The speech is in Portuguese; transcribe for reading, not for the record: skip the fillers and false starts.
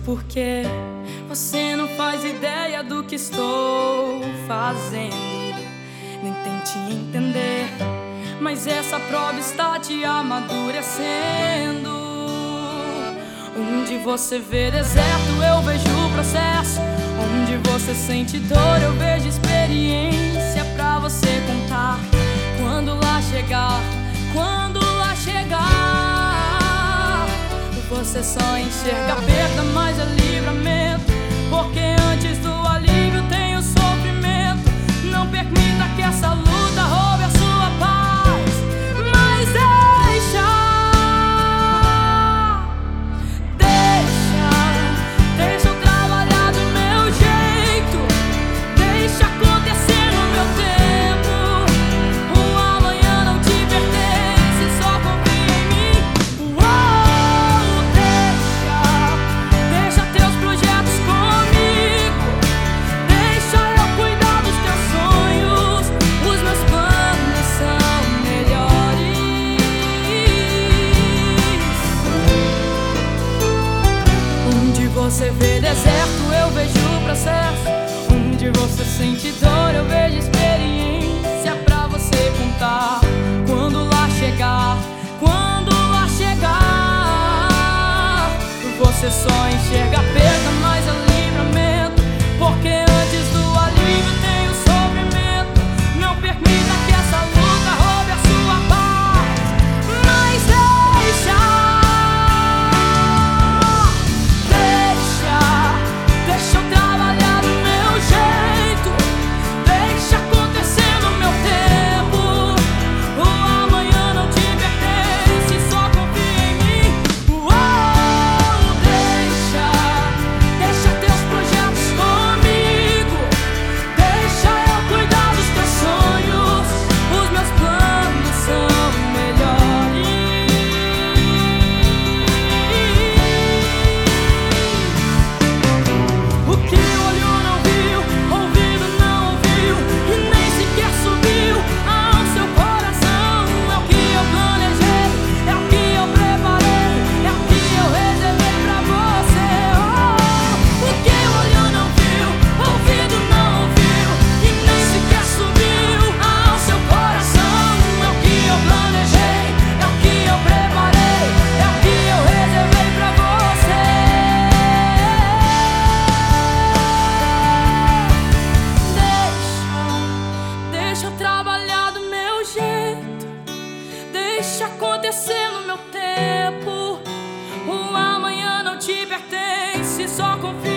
Porque você não faz ideia do que estou fazendo, nem tente entender, mas essa prova está te amadurecendo. Onde você vê deserto, eu vejo o processo. Onde você sente dor, eu vejo experiência pra você contar. Quando lá chegar, você só enxerga a perda, mas é livramento. Porque antes do alívio tem o sofrimento. Não permita que essa luta roube a sua paz, mas deixa eu trabalhar do meu jeito. Deixa acontecer no meu tempo. O amanhã não te pertence, só confia em mim. Deixa teus projetos comigo. Deixa eu cuidar dos teus sonhos. Os meus planos são melhores. Onde você vê deserto, eu vejo o processo. Onde você sente dor, eu vejo experiência pra você contar. Quando lá chegar, você só enxerga a perda, mas é livramento. Porque antes do alívio tem o sofrimento. Não permita que essa luta roube a sua paz, mas deixa eu trabalhar do meu jeito. Deixa acontecer no meu tempo. O amanhã não te pertence, só confia em mim. Deixa teus projetos comigo. Deixa eu cuidar dos teus sonhos. Os meus planos são melhores. O que o olho não viu, ouvido não ouviu, e nem sequer subiu ao seu coração, é o que eu planejei, é o que eu preparei, é o que eu reservei pra você. O que o olho não viu, ouvido não ouviu, e nem sequer subiu ao seu coração, é o que eu planejei, é o que eu preparei, é o que eu reservei pra você. Deixa eu trabalhar do meu jeito. Deixa acontecer no meu tempo. O amanhã não te pertence, só confia.